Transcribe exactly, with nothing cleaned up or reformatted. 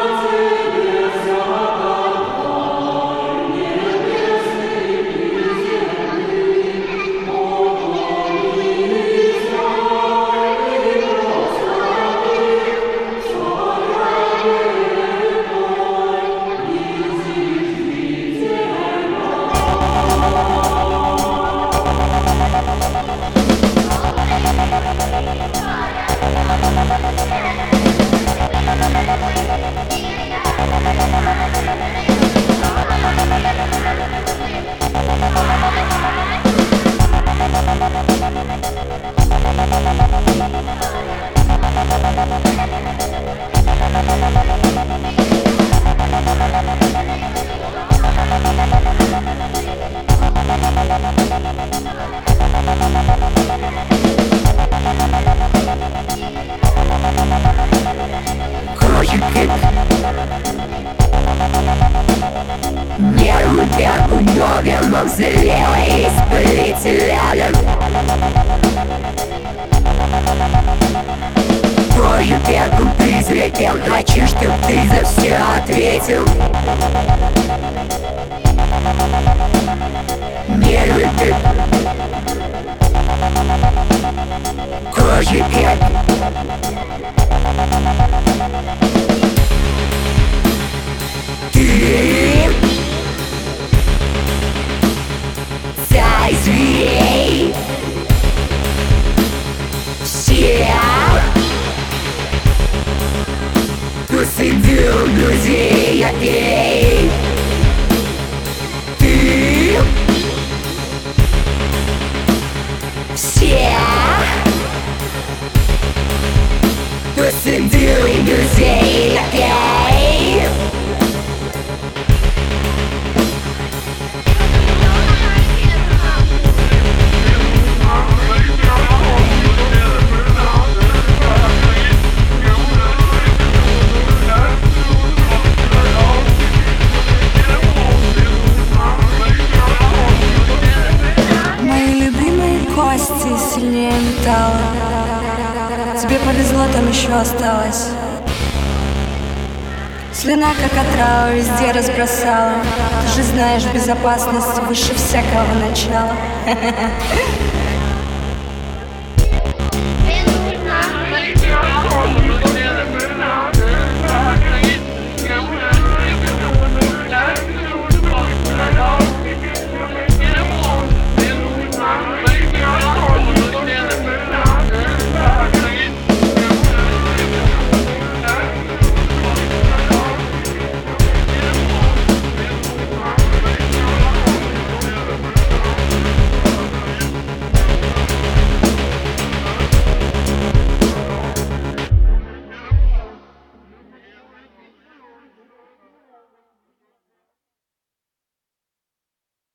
Нервы вверху новым мавзолея из полиэтилена. Твою вверху ты взлетел, хочу, чтоб ты за все ответил. Нервы ты кожи вверх. Ты царь зверей. Все посадил друзей опей. Ты все посадил друзей опей. Сильнее металла. Тебе повезло, там еще осталось. Слюна, как отрава, везде разбросала. Ты же знаешь, безопасность выше всякого начала.